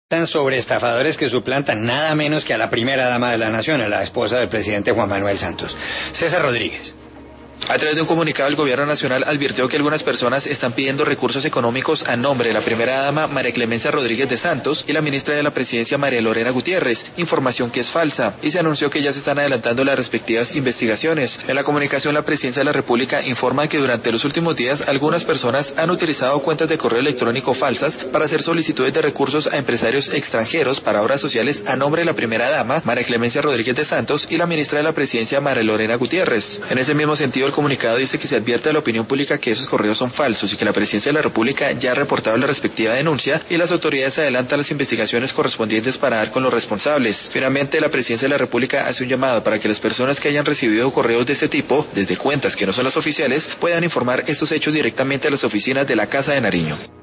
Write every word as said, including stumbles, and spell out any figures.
sobre estafadores que suplantan nada menos que a la primera dama de la nación, a la esposa del presidente Juan Manuel Santos. César Rodríguez. A través de un comunicado, el Gobierno Nacional advirtió que algunas personas están pidiendo recursos económicos a nombre de la primera dama María Clemencia Rodríguez de Santos y la ministra de la Presidencia María Lorena Gutiérrez, información que es falsa, y se anunció que ya se están adelantando las respectivas investigaciones. En la comunicación, la Presidencia de la República informa que durante los últimos días algunas personas han utilizado cuentas de correo electrónico falsas para hacer solicitudes de recursos a empresarios extranjeros para obras sociales a nombre de la primera dama María Clemencia Rodríguez de Santos y la ministra de la Presidencia María Lorena Gutiérrez. En ese mismo sentido, el comunicado dice que se advierte a la opinión pública que esos correos son falsos y que la Presidencia de la República ya ha reportado la respectiva denuncia y las autoridades adelantan las investigaciones correspondientes para dar con los responsables. Finalmente, la Presidencia de la República hace un llamado para que las personas que hayan recibido correos de este tipo, desde cuentas que no son las oficiales, puedan informar estos hechos directamente a las oficinas de la Casa de Nariño.